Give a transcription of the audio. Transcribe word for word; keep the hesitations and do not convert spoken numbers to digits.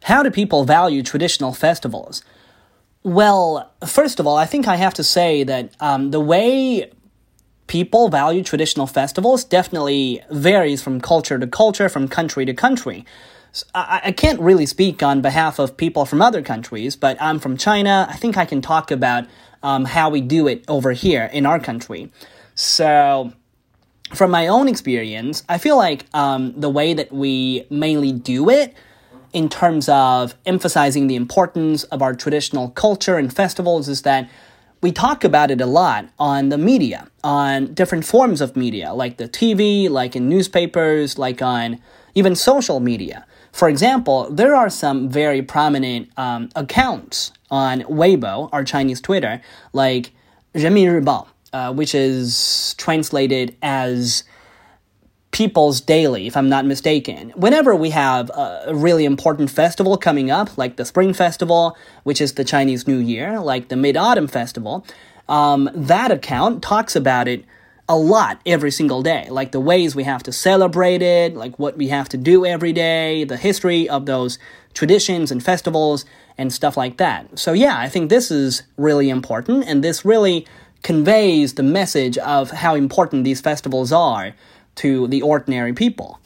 how do people value traditional festivals? Well, first of all, I think I have to say that um, the way people value traditional festivals definitely varies from culture to culture, from country to country. I, I can't really speak on behalf of people from other countries, but I'm from China. I think I can talk about um, how we do it over here in our country. So, from my own experience, I feel like um, the way that we mainly do it in terms of emphasizing the importance of our traditional culture and festivals is that we talk about it a lot on the media, on different forms of media, like the T V, like in newspapers, like on even social media. For example, there are some very prominent um, accounts on Weibo, our Chinese Twitter, like 人民日报, uh, which is translated as People's Daily, if I'm not mistaken. Whenever we have a really important festival coming up, like the Spring Festival, which is the Chinese New Year, like the Mid-Autumn Festival, um, that account talks about it a lot every single day, like the ways we have to celebrate it, like what we have to do every day, the history of those traditions and festivals, and stuff like that. So yeah, I think this is really important, and this really conveys the message of how important these festivals are to the ordinary people.